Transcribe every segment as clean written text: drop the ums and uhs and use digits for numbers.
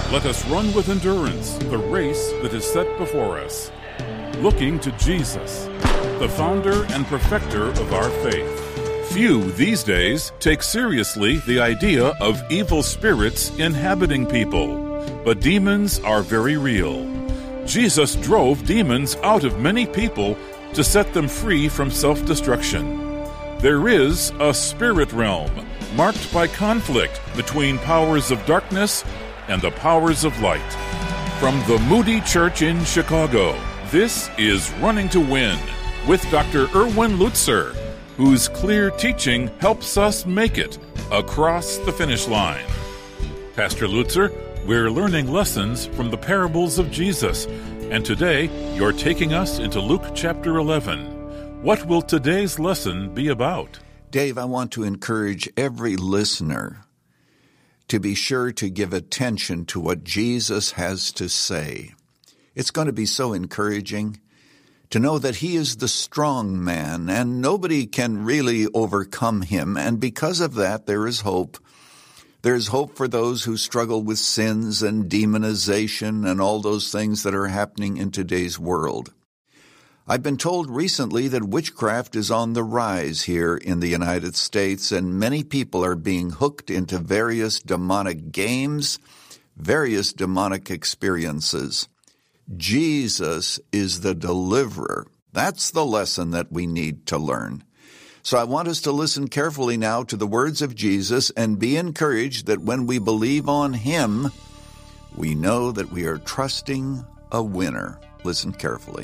Let us run with endurance the race that is set before us, looking to Jesus, the founder and perfecter of our faith. Few these days take seriously the idea of evil spirits inhabiting people, but demons are very real. Jesus drove demons out of many people to set them free from self-destruction. There is a spirit realm marked by conflict between powers of darkness and the powers of light. From the Moody Church in Chicago, this is Running to Win with Dr. Erwin Lutzer, whose clear teaching helps us make it across the finish line. Pastor Lutzer, we're learning lessons from the parables of Jesus, and today you're taking us into Luke chapter 11. What will today's lesson be about? Dave, I want to encourage every listener to be sure to give attention to what Jesus has to say. It's going to be so encouraging to know that he is the strong man and nobody can really overcome him. And because of that, there is hope. There's hope for those who struggle with sins and demonization and all those things that are happening in today's world. I've been told recently that witchcraft is on the rise here in the United States, and many people are being hooked into various demonic games, various demonic experiences. Jesus is the deliverer. That's the lesson that we need to learn. So I want us to listen carefully now to the words of Jesus and be encouraged that when we believe on him, we know that we are trusting a winner. Listen carefully.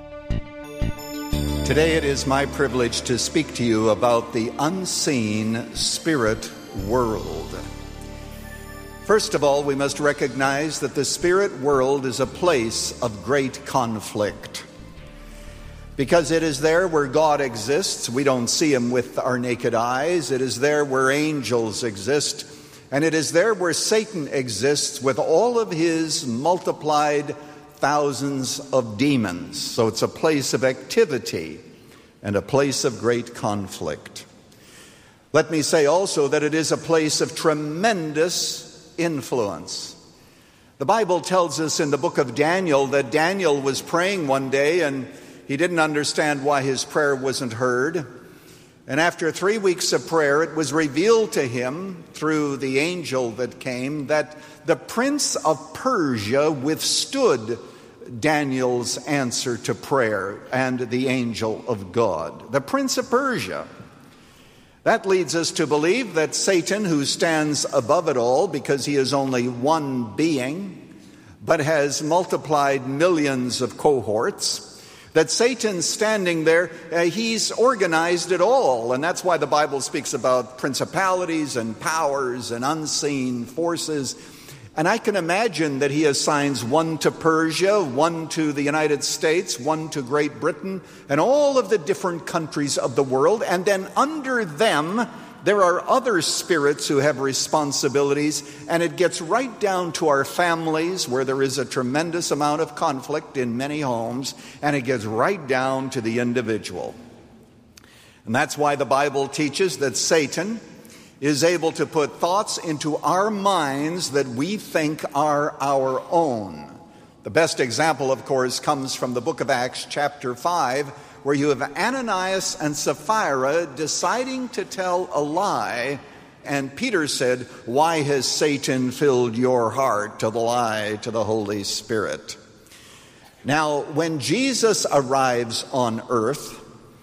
Today it is my privilege to speak to you about the unseen spirit world. First of all, we must recognize that the spirit world is a place of great conflict. Because it is there where God exists. We don't see him with our naked eyes. It is there where angels exist. And it is there where Satan exists with all of his multiplied thousands of demons. So it's a place of activity and a place of great conflict. Let me say also that it is a place of tremendous influence. The Bible tells us in the book of Daniel that Daniel was praying one day and he didn't understand why his prayer wasn't heard. And after 3 weeks of prayer, it was revealed to him through the angel that came that the prince of Persia withstood Daniel's answer to prayer and the angel of God. The prince of Persia. That leads us to believe that Satan, who stands above it all because he is only one being, but has multiplied millions of cohorts, that Satan's standing there, he's organized it all. And that's why the Bible speaks about principalities and powers and unseen forces. And I can imagine that he assigns one to Persia, one to the United States, one to Great Britain, and all of the different countries of the world. And then under them, there are other spirits who have responsibilities. And it gets right down to our families, where there is a tremendous amount of conflict in many homes. And it gets right down to the individual. And that's why the Bible teaches that Satan is able to put thoughts into our minds that we think are our own. The best example, of course, comes from the book of Acts, chapter 5, where you have Ananias and Sapphira deciding to tell a lie. And Peter said, "Why has Satan filled your heart to lie to the Holy Spirit?" Now, when Jesus arrives on earth,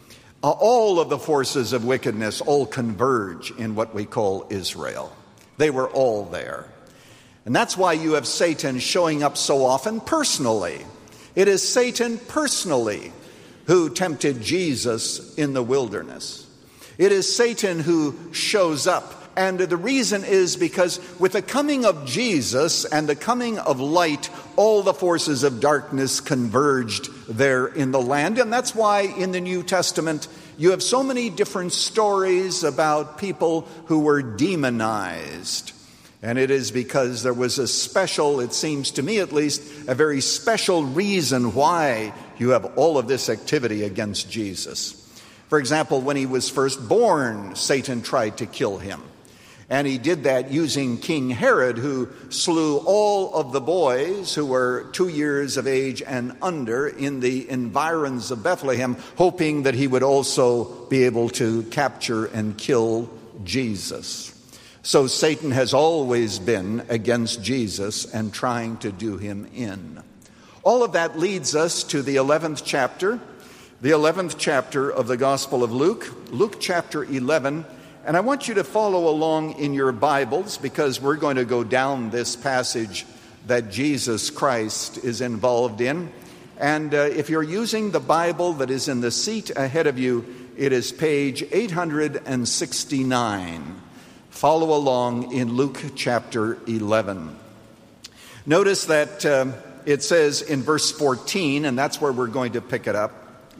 all of the forces of wickedness all converge in what we call Israel. They were all there. And that's why you have Satan showing up so often personally. It is Satan personally who tempted Jesus in the wilderness. It is Satan who shows up. And the reason is because with the coming of Jesus and the coming of light, all the forces of darkness converged there in the land. And that's why in the New Testament you have so many different stories about people who were demonized. And it is because there was a special, it seems to me at least, a very special reason why you have all of this activity against Jesus. For example, when he was first born, Satan tried to kill him. And he did that using King Herod, who slew all of the boys who were 2 years of age and under in the environs of Bethlehem, hoping that he would also be able to capture and kill Jesus. So Satan has always been against Jesus and trying to do him in. All of that leads us to the 11th chapter of the Gospel of Luke, Luke chapter 11. And I want you to follow along in your Bibles, because we're going to go down this passage that Jesus Christ is involved in. And if you're using the Bible that is in the seat ahead of you, it is page 869. Follow along in Luke chapter 11. Notice that it says in verse 14, and that's where we're going to pick it up,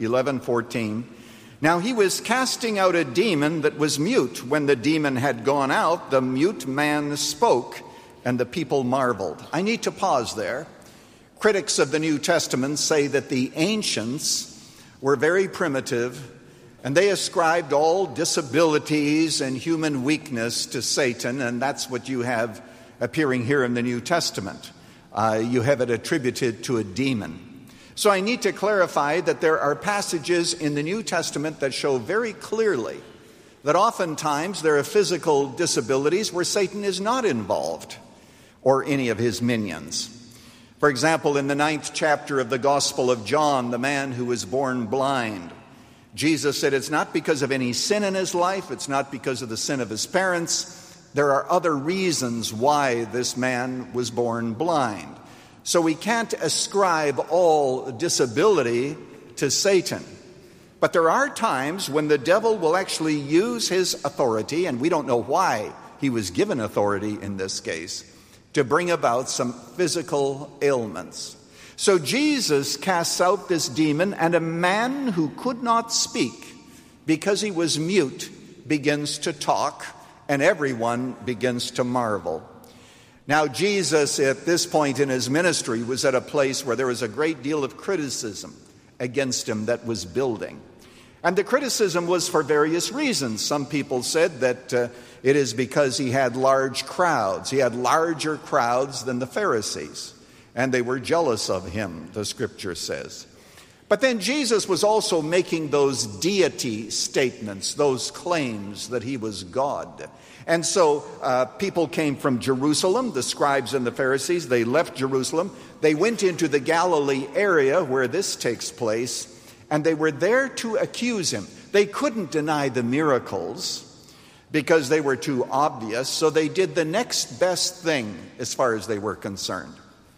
11:14. Now he was casting out a demon that was mute. When the demon had gone out, the mute man spoke, and the people marveled. I need to pause there. Critics of the New Testament say that the ancients were very primitive, and they ascribed all disabilities and human weakness to Satan, and that's what you have appearing here in the New Testament. You have it attributed to a demon. So I need to clarify that there are passages in the New Testament that show very clearly that oftentimes there are physical disabilities where Satan is not involved, or any of his minions. For example, in the 9th chapter of the Gospel of John, the man who was born blind, Jesus said it's not because of any sin in his life, it's not because of the sin of his parents. There are other reasons why this man was born blind. So we can't ascribe all disability to Satan. But there are times when the devil will actually use his authority, and we don't know why he was given authority in this case, to bring about some physical ailments. So Jesus casts out this demon, and a man who could not speak because he was mute begins to talk, and everyone begins to marvel. Now, Jesus, at this point in his ministry, was at a place where there was a great deal of criticism against him that was building. And the criticism was for various reasons. Some people said that it is because he had large crowds. He had larger crowds than the Pharisees, and they were jealous of him, the Scripture says. But then Jesus was also making those deity statements, those claims that he was God. And so people came from Jerusalem, the scribes and the Pharisees. They left Jerusalem. They went into the Galilee area where this takes place, and they were there to accuse him. They couldn't deny the miracles because they were too obvious, so they did the next best thing as far as they were concerned.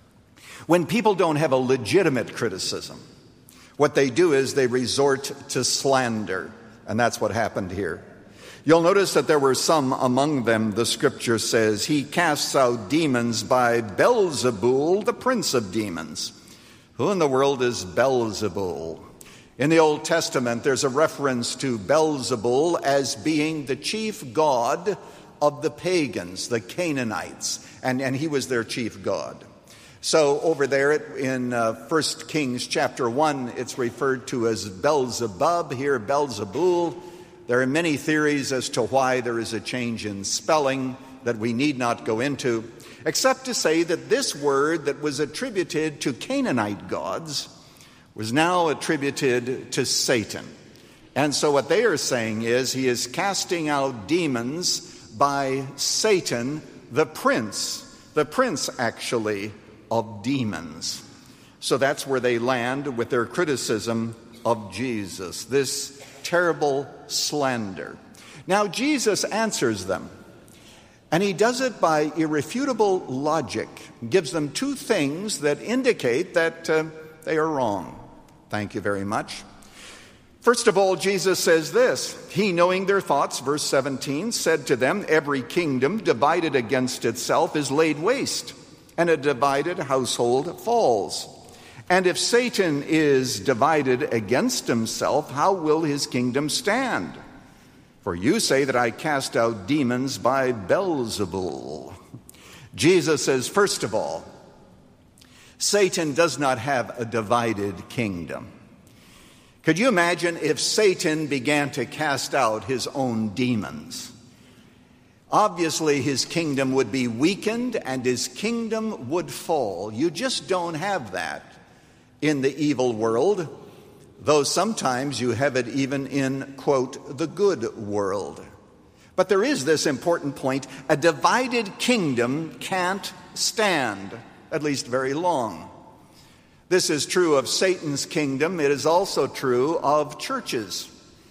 When people don't have a legitimate criticism, what they do is they resort to slander, and that's what happened here. You'll notice that there were some among them, the Scripture says, he casts out demons by Beelzebul, the prince of demons. Who in the world is Beelzebul? In the Old Testament, there's a reference to Beelzebul as being the chief god of the pagans, the Canaanites, and he was their chief god. So over there in 1 Kings chapter 1, it's referred to as Beelzebub, here Beelzebul. There are many theories as to why there is a change in spelling that we need not go into, except to say that this word that was attributed to Canaanite gods was now attributed to Satan. And so what they are saying is he is casting out demons by Satan, the prince actually of demons. So that's where they land with their criticism of Jesus, this terrible slander. Now Jesus answers them, and he does it by irrefutable logic, gives them two things that indicate that they are wrong. Thank you very much. First of all, Jesus says this, he, knowing their thoughts, verse 17, said to them, every kingdom divided against itself is laid waste, and a divided household falls. And if Satan is divided against himself, how will his kingdom stand? For you say that I cast out demons by Beelzebul. Jesus says, first of all, Satan does not have a divided kingdom. Could you imagine if Satan began to cast out his own demons? Obviously, his kingdom would be weakened and his kingdom would fall. You just don't have that in the evil world, though sometimes you have it even in, quote, the good world. But there is this important point: a divided kingdom can't stand, at least very long. This is true of Satan's kingdom. It is also true of churches.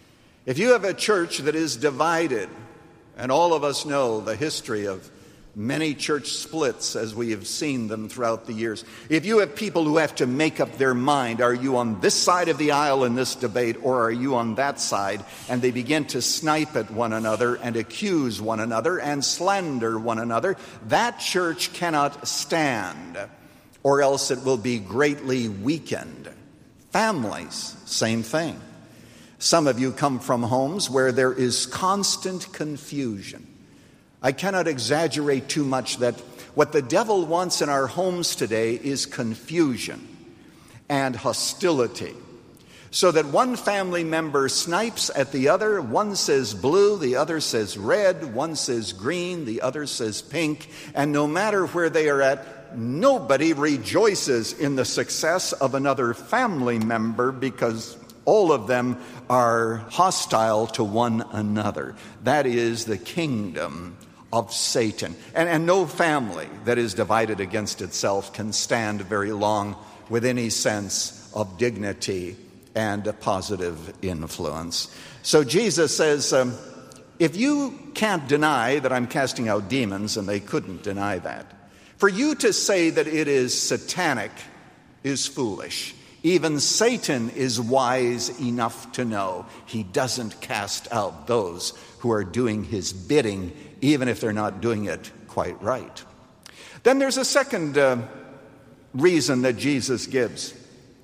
If you have a church that is divided, and all of us know the history of many church splits as we have seen them throughout the years. If you have people who have to make up their mind, are you on this side of the aisle in this debate or are you on that side? And they begin to snipe at one another and accuse one another and slander one another. That church cannot stand, or else it will be greatly weakened. Families, same thing. Some of you come from homes where there is constant confusion. I cannot exaggerate too much that what the devil wants in our homes today is confusion and hostility. So that one family member snipes at the other. One says blue, the other says red. One says green, the other says pink. And no matter where they are at, nobody rejoices in the success of another family member because all of them are hostile to one another. That is the kingdom of Satan. And no family that is divided against itself can stand very long with any sense of dignity and a positive influence. So Jesus says, if you can't deny that I'm casting out demons, and they couldn't deny that, for you to say that it is satanic is foolish. Even Satan is wise enough to know he doesn't cast out those who are doing his bidding, even if they're not doing it quite right. Then there's a second reason that Jesus gives.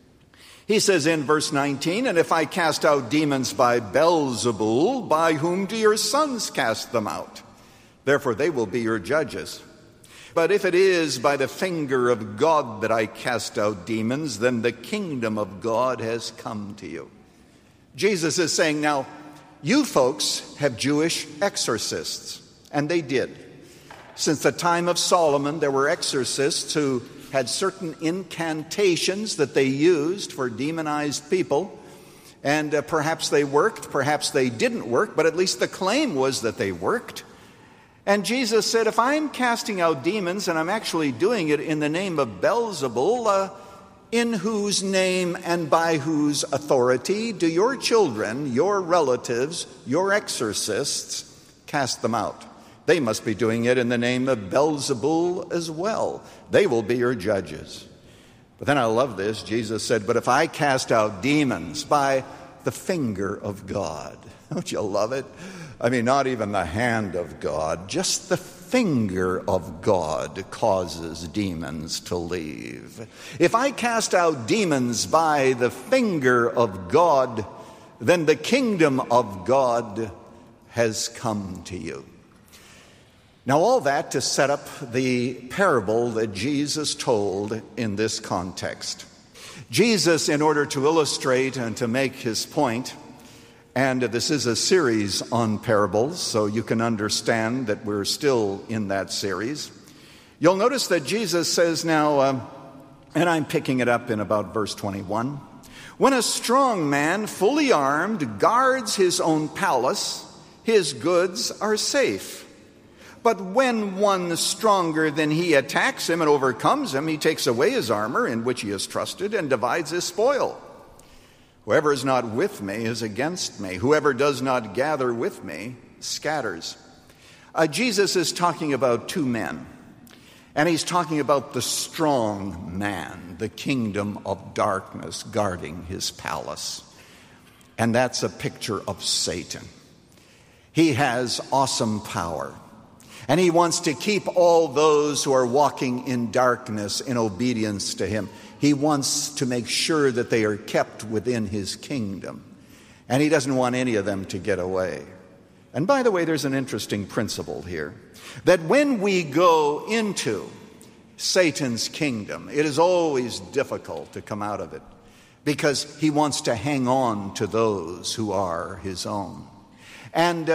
He says in verse 19, and if I cast out demons by Beelzebul, by whom do your sons cast them out? Therefore they will be your judges. But if it is by the finger of God that I cast out demons, then the kingdom of God has come to you. Jesus is saying, now, you folks have Jewish exorcists, and they did. Since the time of Solomon, there were exorcists who had certain incantations that they used for demonized people, and perhaps they worked, perhaps they didn't work, but at least the claim was that they worked. And Jesus said, if I'm casting out demons and I'm actually doing it in the name of Beelzebul, in whose name and by whose authority do your children, your relatives, your exorcists cast them out? They must be doing it in the name of Beelzebul as well. They will be your judges. But then I love this. Jesus said, but if I cast out demons by the finger of God, don't you love it? I mean, not even the hand of God, just the finger of God causes demons to leave. If I cast out demons by the finger of God, then the kingdom of God has come to you. Now, all that to set up the parable that Jesus told in this context. Jesus, in order to illustrate and to make his point, and this is a series on parables, so you can understand that we're still in that series. You'll notice that Jesus says now, and I'm picking it up in about verse 21, when a strong man, fully armed, guards his own palace, his goods are safe. But when one stronger than he attacks him and overcomes him, he takes away his armor in which he has trusted and divides his spoil. Whoever is not with me is against me. Whoever does not gather with me scatters. Jesus is talking about two men. And he's talking about the strong man, the kingdom of darkness guarding his palace. And that's a picture of Satan. He has awesome power. And he wants to keep all those who are walking in darkness in obedience to him. He wants to make sure that they are kept within his kingdom. And he doesn't want any of them to get away. And by the way, there's an interesting principle here. That when we go into Satan's kingdom, it is always difficult to come out of it. Because he wants to hang on to those who are his own. And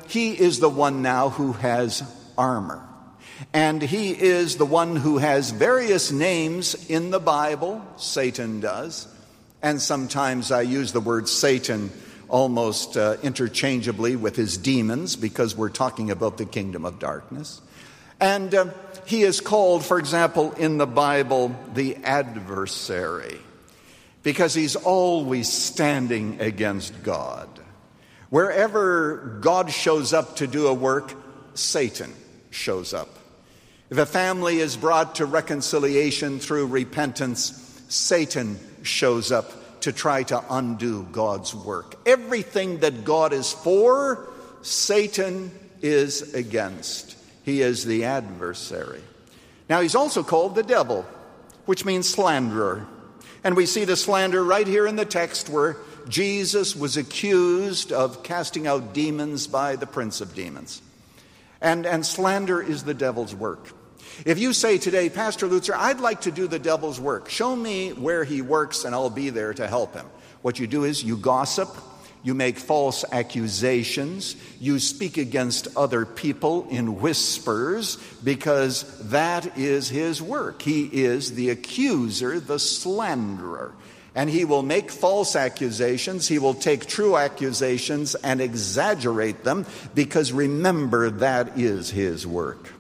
he is the one now who has armor. And he is the one who has various names in the Bible. Satan does. And sometimes I use the word Satan almost interchangeably with his demons, because we're talking about the kingdom of darkness. And he is called, for example, in the Bible, the adversary, because he's always standing against God. Wherever God shows up to do a work, Satan shows up. If a family is brought to reconciliation through repentance, Satan shows up to try to undo God's work. Everything that God is for, Satan is against. He is the adversary. Now, he's also called the devil, which means slanderer. And we see the slander right here in the text where Jesus was accused of casting out demons by the prince of demons. And slander is the devil's work. If you say today, Pastor Lutzer, I'd like to do the devil's work. Show me where he works and I'll be there to help him. What you do is you gossip, you make false accusations, you speak against other people in whispers, because that is his work. He is the accuser, the slanderer. And he will make false accusations. He will take true accusations and exaggerate them, because remember, that is his work.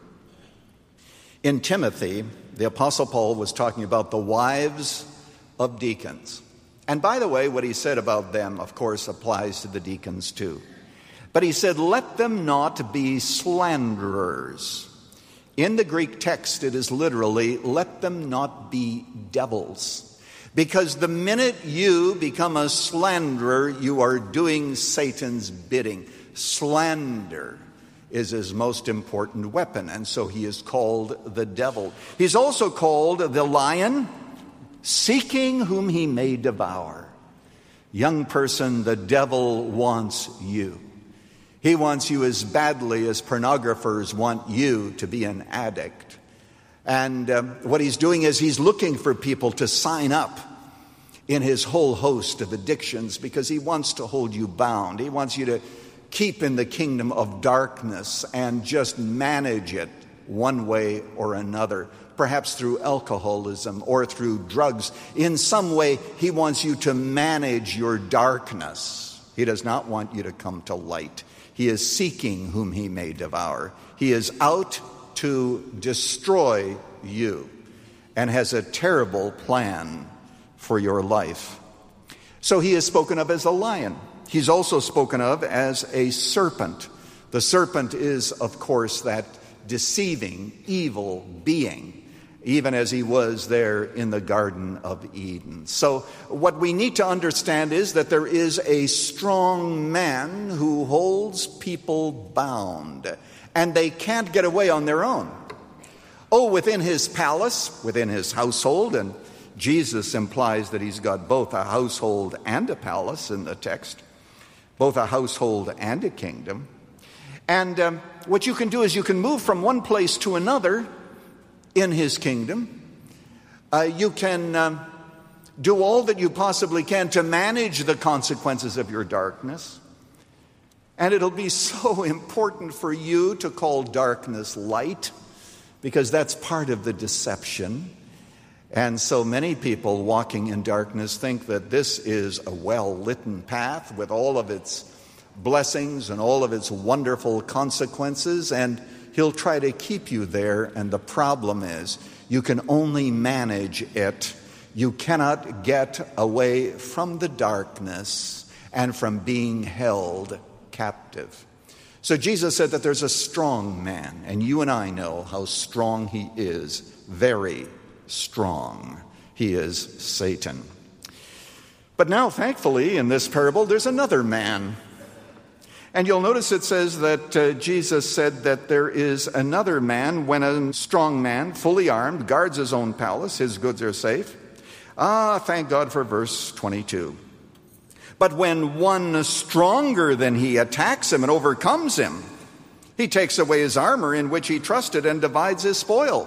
In Timothy, the Apostle Paul was talking about the wives of deacons. And by the way, what he said about them, of course, applies to the deacons too. But he said, let them not be slanderers. In the Greek text, it is literally, let them not be devils. Because the minute you become a slanderer, you are doing Satan's bidding. Slander is his most important weapon, and so he is called the devil. He's also called the lion, seeking whom he may devour. Young person, the devil wants you. He wants you as badly as pornographers want you to be an addict. And what he's doing is he's looking for people to sign up in his whole host of addictions, because he wants to hold you bound. He wants you to keep in the kingdom of darkness and just manage it one way or another, perhaps through alcoholism or through drugs. In some way, he wants you to manage your darkness. He does not want you to come to light. He is seeking whom he may devour. He is out to destroy you and has a terrible plan for your life. So he is spoken of as a lion. He's also spoken of as a serpent. The serpent is, of course, that deceiving, evil being, even as he was there in the Garden of Eden. So what we need to understand is that there is a strong man who holds people bound, and they can't get away on their own. Oh, within his palace, within his household, and Jesus implies that he's got both a household and a palace in the text, both a household and a kingdom. And what you can do is you can move from one place to another in his kingdom. You can do all that you possibly can to manage the consequences of your darkness. And it'll be so important for you to call darkness light, because that's part of the deception. And so many people walking in darkness think that this is a well-lit path with all of its blessings and all of its wonderful consequences, and he'll try to keep you there. And the problem is, you can only manage it. You cannot get away from the darkness and from being held captive. So Jesus said that there's a strong man, and you and I know how strong he is, very strong. He is Satan. But now, thankfully, in this parable, there's another man. And you'll notice it says that Jesus said that there is another man when a strong man, fully armed, guards his own palace, his goods are safe. Thank God for verse 22. But when one stronger than he attacks him and overcomes him, he takes away his armor in which he trusted and divides his spoil.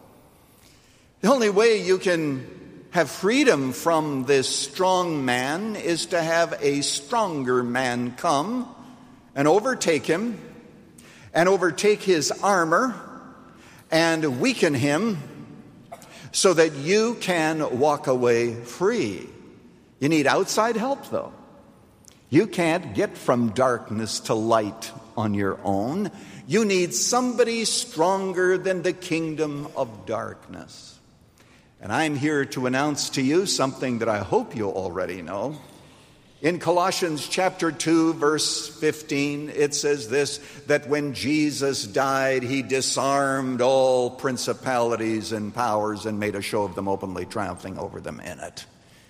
The only way you can have freedom from this strong man is to have a stronger man come and overtake him and overtake his armor and weaken him so that you can walk away free. You need outside help, though. You can't get from darkness to light on your own. You need somebody stronger than the kingdom of darkness. And I'm here to announce to you something that I hope you already know. In Colossians chapter 2, verse 15, it says this, that when Jesus died, he disarmed all principalities and powers and made a show of them openly, triumphing over them in it.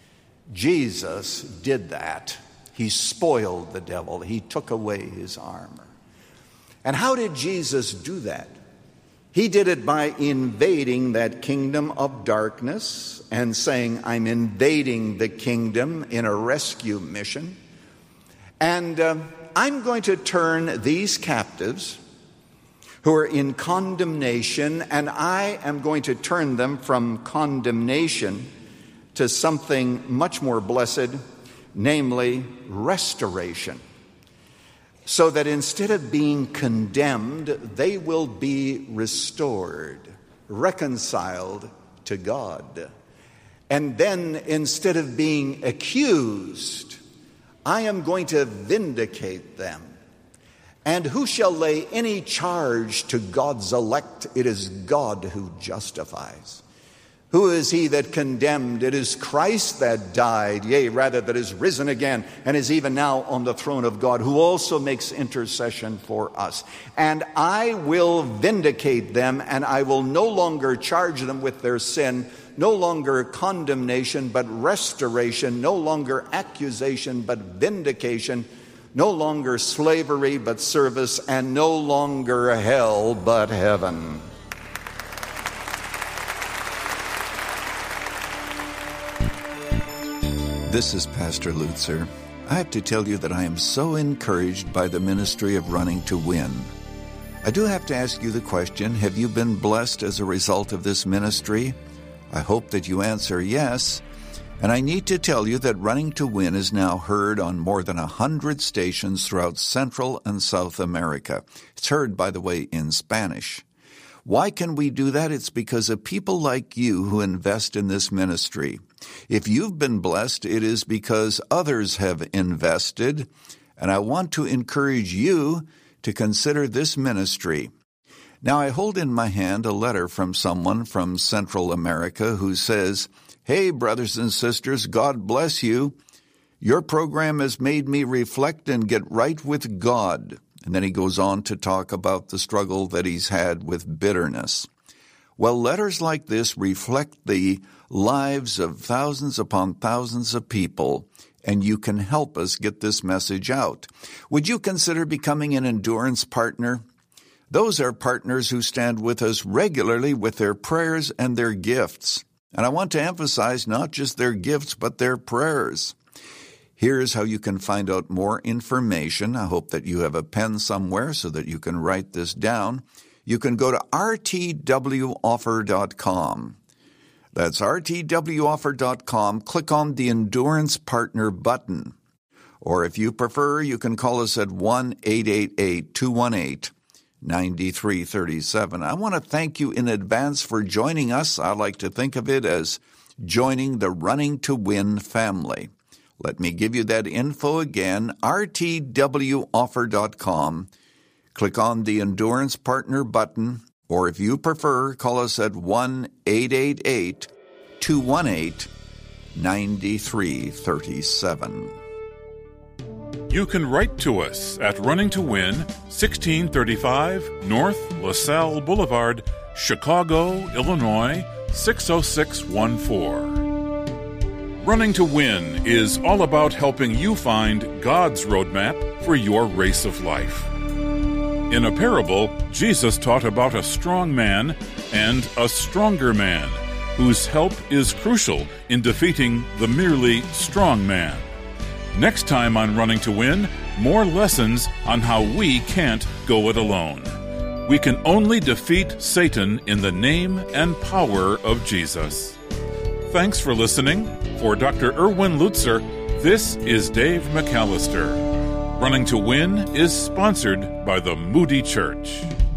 Jesus did that. He spoiled the devil. He took away his armor. And how did Jesus do that? He did it by invading that kingdom of darkness and saying, I'm invading the kingdom in a rescue mission. And I'm going to turn these captives who are in condemnation, and I am going to turn them from condemnation to something much more blessed, namely restoration. So that instead of being condemned, they will be restored, reconciled to God. And then instead of being accused, I am going to vindicate them. And who shall lay any charge to God's elect? It is God who justifies. Who is he that condemned? It is Christ that died, yea, rather that is risen again, and is even now on the throne of God, who also makes intercession for us. And I will vindicate them, and I will no longer charge them with their sin, no longer condemnation, but restoration, no longer accusation, but vindication, no longer slavery, but service, and no longer hell, but heaven. This is Pastor Lutzer. I have to tell you that I am so encouraged by the ministry of Running to Win. I do have to ask you the question, have you been blessed as a result of this ministry? I hope that you answer yes. And I need to tell you that Running to Win is now heard on more than 100 stations throughout Central and South America. It's heard, by the way, in Spanish. Why can we do that? It's because of people like you who invest in this ministry. If you've been blessed, it is because others have invested, and I want to encourage you to consider this ministry. Now, I hold in my hand a letter from someone from Central America who says, "Hey, brothers and sisters, God bless you. Your program has made me reflect and get right with God." And then he goes on to talk about the struggle that he's had with bitterness. Well, letters like this reflect the lives of thousands upon thousands of people, and you can help us get this message out. Would you consider becoming an endurance partner? Those are partners who stand with us regularly with their prayers and their gifts. And I want to emphasize not just their gifts, but their prayers. Here's how you can find out more information. I hope that you have a pen somewhere so that you can write this down. You can go to rtwoffer.com. That's rtwoffer.com. Click on the Endurance Partner button. Or if you prefer, you can call us at 1-888-218-9337. I want to thank you in advance for joining us. I like to think of it as joining the Running to Win family. Let me give you that info again, rtwoffer.com. Click on the Endurance Partner button, or if you prefer, call us at 1-888-218-9337. You can write to us at Running to Win, 1635 North LaSalle Boulevard, Chicago, Illinois, 60614. Running to Win is all about helping you find God's roadmap for your race of life. In a parable, Jesus taught about a strong man and a stronger man, whose help is crucial in defeating the merely strong man. Next time on Running to Win, more lessons on how we can't go it alone. We can only defeat Satan in the name and power of Jesus. Thanks for listening. For Dr. Erwin Lutzer, this is Dave McAllister. Running to Win is sponsored by the Moody Church.